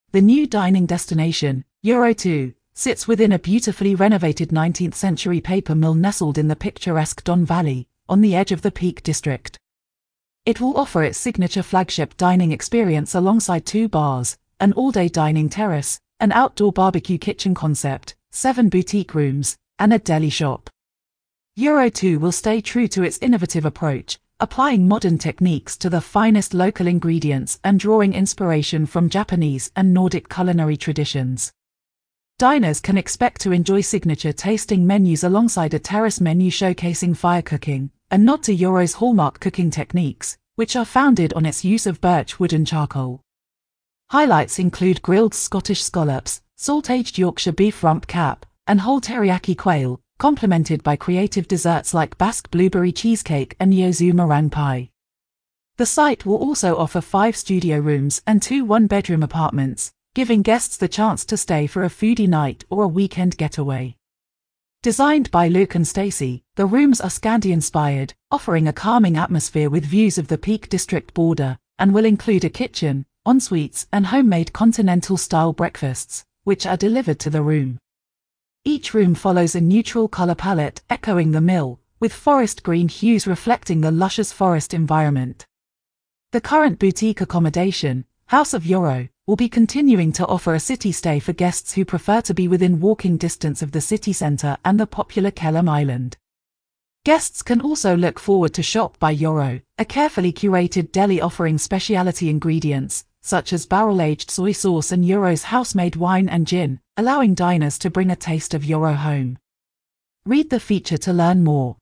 The new dining destination, Euro 2, sits within a beautifully renovated 19th-century paper mill nestled in the picturesque Don Valley, on the edge of the Peak District. It will offer its signature flagship dining experience alongside 2 bars, an all-day dining terrace, an outdoor barbecue kitchen concept, 7 boutique rooms, and a deli shop. Euro 2 will stay true to its innovative approach, applying modern techniques to the finest local ingredients and drawing inspiration from Japanese and Nordic culinary traditions. Diners can expect to enjoy signature tasting menus alongside a terrace menu showcasing fire cooking, a nod to Euro's hallmark cooking techniques, which are founded on its use of birch wood and charcoal. Highlights include grilled Scottish scallops, salt-aged Yorkshire beef rump cap, and whole teriyaki quail, complemented by creative desserts like Basque blueberry cheesecake and Yuzu meringue pie. The site will also offer 5 studio rooms and 2 one-bedroom apartments, giving guests the chance to stay for a foodie night or a weekend getaway. Designed by Luke and Stacey, the rooms are Scandi-inspired, offering a calming atmosphere with views of the Peak District border, and will include a kitchen, en-suites, and homemade continental-style breakfasts, which are delivered to the room. Each room follows a neutral color palette echoing the mill, with forest green hues reflecting the luscious forest environment. The current boutique accommodation, House of Euro, will be continuing to offer a city stay for guests who prefer to be within walking distance of the city centre and the popular Kelham Island. Guests can also look forward to Shop by Euro, a carefully curated deli offering specialty ingredients, such as barrel-aged soy sauce and Euro's house-made wine and gin, allowing diners to bring a taste of Euro home. Read the feature to learn more.